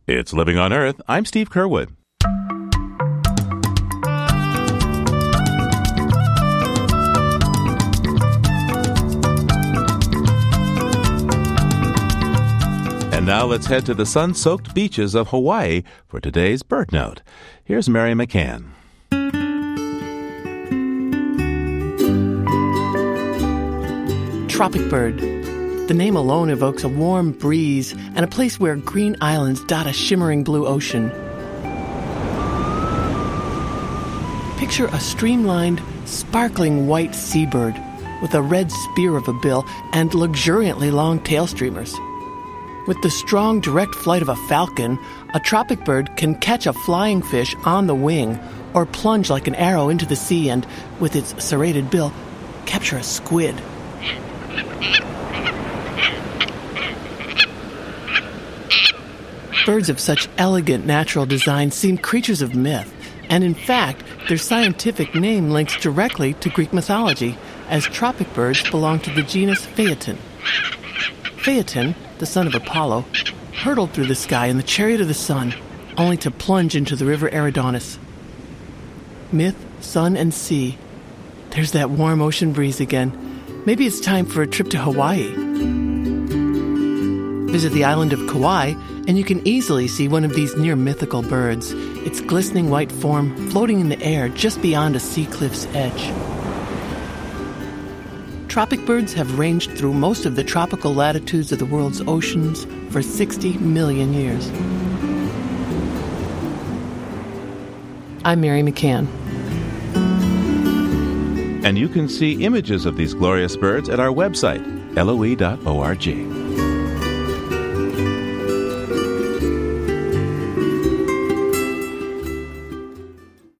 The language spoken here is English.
It's Living on Earth. I'm Steve Curwood. And now let's head to the sun-soaked beaches of Hawaii for today's Bird Note. Here's Mary McCann. Tropic bird. The name alone evokes a warm breeze and a place where green islands dot a shimmering blue ocean. Picture a streamlined, sparkling white seabird with a red spear of a bill and luxuriantly long tail streamers. With the strong, direct flight of a falcon, a tropic bird can catch a flying fish on the wing or plunge like an arrow into the sea and, with its serrated bill, capture a squid. Birds of such elegant natural design seem creatures of myth, and in fact, their scientific name links directly to Greek mythology, as tropic birds belong to the genus Phaeton. Phaeton, the son of Apollo, hurtled through the sky in the chariot of the sun, only to plunge into the river Eridanus. Myth, sun, and sea. There's that warm ocean breeze again. Maybe it's time for a trip to Hawaii. Visit the island of Kauai, and you can easily see one of these near-mythical birds, its glistening white form floating in the air just beyond a sea cliff's edge. Tropic birds have ranged through most of the tropical latitudes of the world's oceans for 60 million years. I'm Mary McCann. And you can see images of these glorious birds at our website, loe.org.